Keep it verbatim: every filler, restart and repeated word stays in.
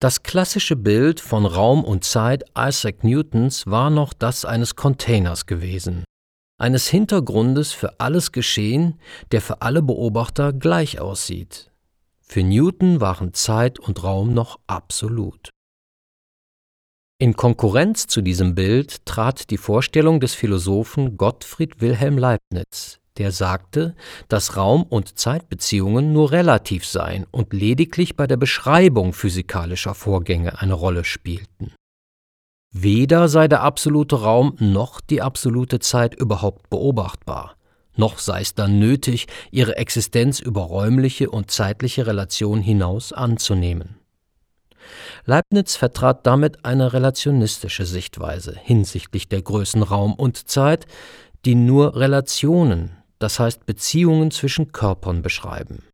Das klassische Bild von Raum und Zeit Isaac Newtons war noch das eines Containers gewesen, eines Hintergrundes für alles Geschehen, der für alle Beobachter gleich aussieht. Für Newton waren Zeit und Raum noch absolut. In Konkurrenz zu diesem Bild trat die Vorstellung des Philosophen Gottfried Wilhelm Leibniz, der sagte, dass Raum- und Zeitbeziehungen nur relativ seien und lediglich bei der Beschreibung physikalischer Vorgänge eine Rolle spielten. Weder sei der absolute Raum noch die absolute Zeit überhaupt beobachtbar, noch sei es dann nötig, ihre Existenz über räumliche und zeitliche Relationen hinaus anzunehmen. Leibniz vertrat damit eine relationistische Sichtweise hinsichtlich der Größen Raum und Zeit, die nur Relationen, das heißt Beziehungen zwischen Körpern beschreiben.